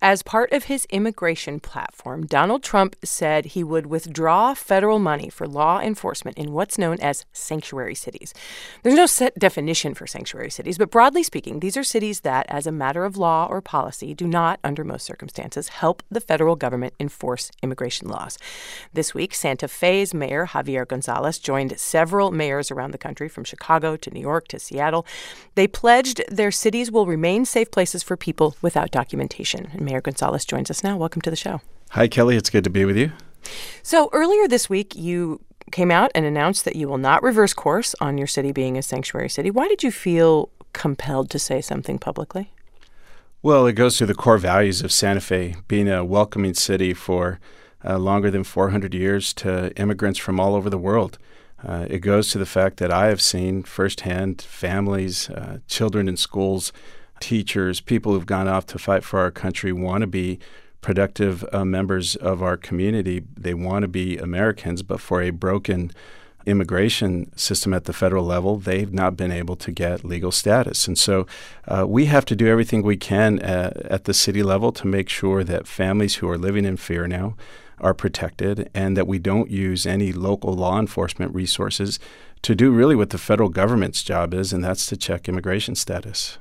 As part of his immigration platform, Donald Trump said he would withdraw federal money for law enforcement in what's known as sanctuary cities. There's no set definition for sanctuary cities, but broadly speaking, these are cities that, as a matter of law or policy, do not, under most circumstances, help the federal government enforce immigration laws. This week, Santa Fe's Mayor Javier Gonzalez joined several mayors around the country, from Chicago to New York to Seattle. They pledged their cities will remain safe places for people without documentation. And Mayor Gonzalez joins us now. Welcome to the show. Hi, Kelly. It's good to be with you. So earlier this week, you came out and announced that you will not reverse course on your city being a sanctuary city. Why did you feel compelled to say something publicly? Well, it goes to the core values of Santa Fe, being a welcoming city for longer than 400 years to immigrants from all over the world. It goes to the fact that I have seen firsthand families, children in schools, teachers, people who've gone off to fight for our country want to be productive members of our community. They want to be Americans, but for a broken immigration system at the federal level, they've not been able to get legal status. And so we have to do everything we can at the city level to make sure that families who are living in fear now are protected, and that we don't use any local law enforcement resources to do really what the federal government's job is, and that's to check immigration status.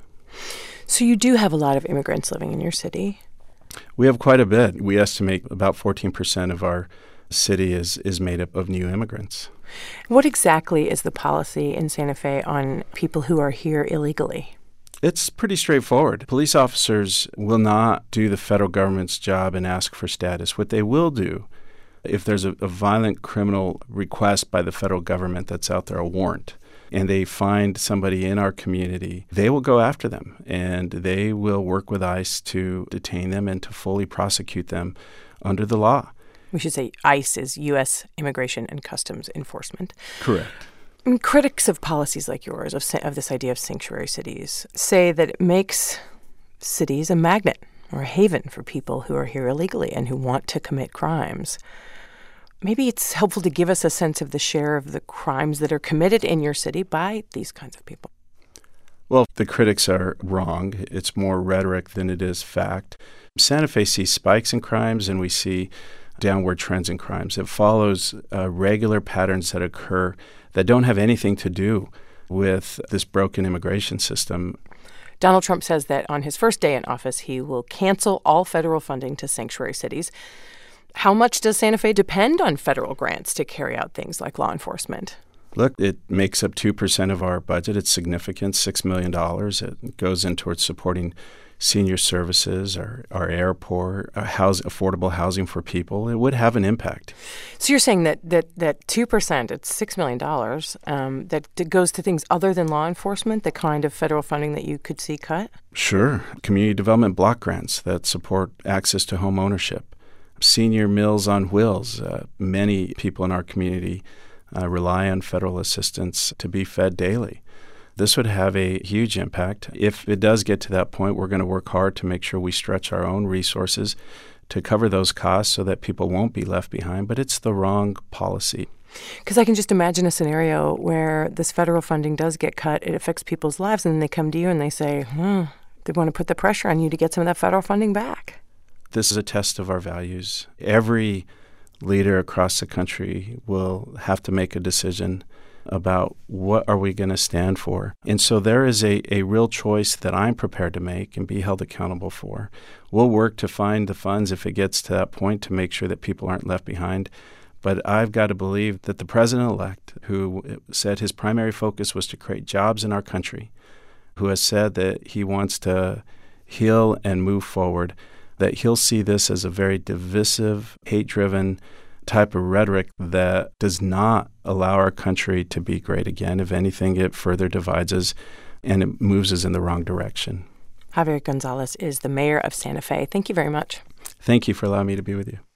So you do have a lot of immigrants living in your city? We have quite a bit. We estimate about 14% of our city is made up of new immigrants. What exactly is the policy in Santa Fe on people who are here illegally? It's pretty straightforward. Police officers will not do the federal government's job and ask for status. What they will do, if there's a violent criminal request by the federal government that's out there, a warrant, and they find somebody in our community, they will go after them, and they will work with ICE to detain them and to fully prosecute them under the law. We should say ICE is U.S. Immigration and Customs Enforcement. Correct. And critics of policies like yours, of this idea of sanctuary cities, say that it makes cities a magnet or a haven for people who are here illegally and who want to commit crimes. Maybe it's helpful to give us a sense of the share of the crimes that are committed in your city by these kinds of people. Well, the critics are wrong. It's more rhetoric than it is fact. Santa Fe sees spikes in crimes, and we see downward trends in crimes. It follows regular patterns that occur that don't have anything to do with this broken immigration system. Donald Trump says that on his first day in office, he will cancel all federal funding to sanctuary cities. How much does Santa Fe depend on federal grants to carry out things like law enforcement? Look, it makes up 2% of our budget. It's significant, $6 million. It goes in towards supporting senior services, our airport, affordable housing for people. It would have an impact. So you're saying that 2%, it's $6 million, that goes to things other than law enforcement, the kind of federal funding that you could see cut? Sure. Community development block grants that support access to home ownership. Senior Meals on Wheels. Many people in our community rely on federal assistance to be fed daily. This would have a huge impact. If it does get to that point, we're going to work hard to make sure we stretch our own resources to cover those costs so that people won't be left behind. But it's the wrong policy. Because I can just imagine a scenario where this federal funding does get cut, it affects people's lives, and then they come to you and they say, they want to put the pressure on you to get some of that federal funding back. This is a test of our values. Every leader across the country will have to make a decision about what are we going to stand for. And so there is a real choice that I'm prepared to make and be held accountable for. We'll work to find the funds if it gets to that point to make sure that people aren't left behind. But I've got to believe that the president-elect, who said his primary focus was to create jobs in our country, who has said that he wants to heal and move forward, that he'll see this as a very divisive, hate-driven type of rhetoric that does not allow our country to be great again. If anything, it further divides us and it moves us in the wrong direction. Javier Gonzalez is the mayor of Santa Fe. Thank you very much. Thank you for allowing me to be with you.